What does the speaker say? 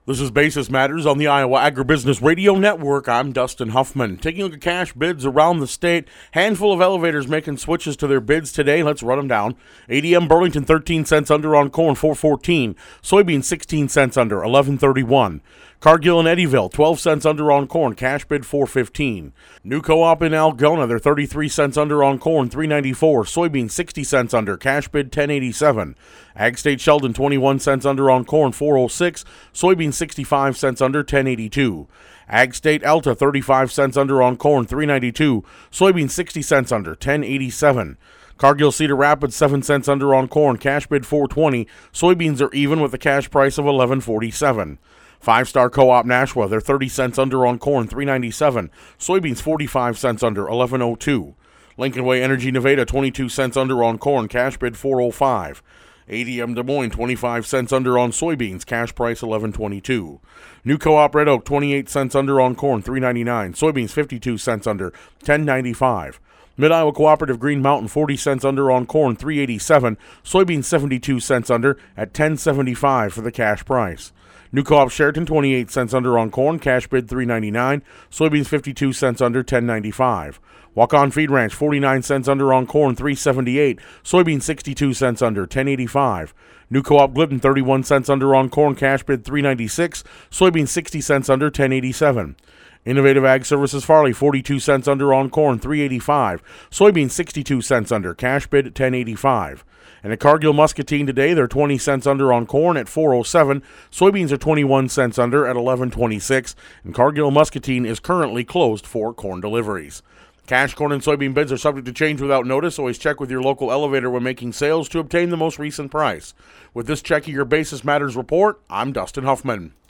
This is Basis Matters on the Iowa Agribusiness Radio Network. I'm Dustin Huffman. Taking a look at cash bids around the state. Handful of elevators making switches to their bids today. Let's run them down. ADM Burlington 13 cents under on corn, $4.14. Soybeans 16 cents under, $11.31. Cargill and Eddyville 12 cents under on corn, cash bid $4.15. New Co-op in Algona, they're 33 cents under on corn, $3.94. Soybeans 60 cents under, cash bid $10.87. Ag State Sheldon 21 cents under on corn, $4.06. Soybeans 65 cents under, $10.82. Ag State Alta 35 cents under on corn, $3.92. Soybeans 60 cents under, $10.87. Cargill Cedar Rapids 7 cents under on corn, cash bid $4.20. Soybeans are even with a cash price of $11.47. Five Star Co-op Nashua, they're 30 cents under on corn, $3.97. Soybeans 45 cents under, $11.02. Lincoln Way Energy Nevada 22 cents under on corn, cash bid $4.05. ADM Des Moines 25 cents under on soybeans, cash price $11.22. New Co-op Red Oak 28 cents under on corn, $3.99. Soybeans 52 cents under, $10.95. Mid-Iowa Cooperative Green Mountain 40 cents under on corn, $3.87. Soybeans 72 cents under at $10.75 for the cash price. New Co-op Sheraton 28 cents under on corn, cash bid $3.99. Soybeans 52 cents under, $10.95. Walk-On Feed Ranch 49 cents under on corn, $3.78. Soybeans 62 cents under, $10.85. New Co-op Glidden 31 cents under on corn, cash bid $3.96. Soybeans 60 cents under, $10.87. Innovative Ag Services Farley 42 cents under on corn, $3.85. Soybeans 62 cents under, cash bid $10.85. And at Cargill Muscatine today, they're 20 cents under on corn at $4.07. Soybeans are 21 cents under at $11.26. And Cargill Muscatine is currently closed for corn deliveries. Cash corn and soybean bids are subject to change without notice. Always check with your local elevator when making sales to obtain the most recent price. With this check of your Basis Matters report, I'm Dustin Huffman.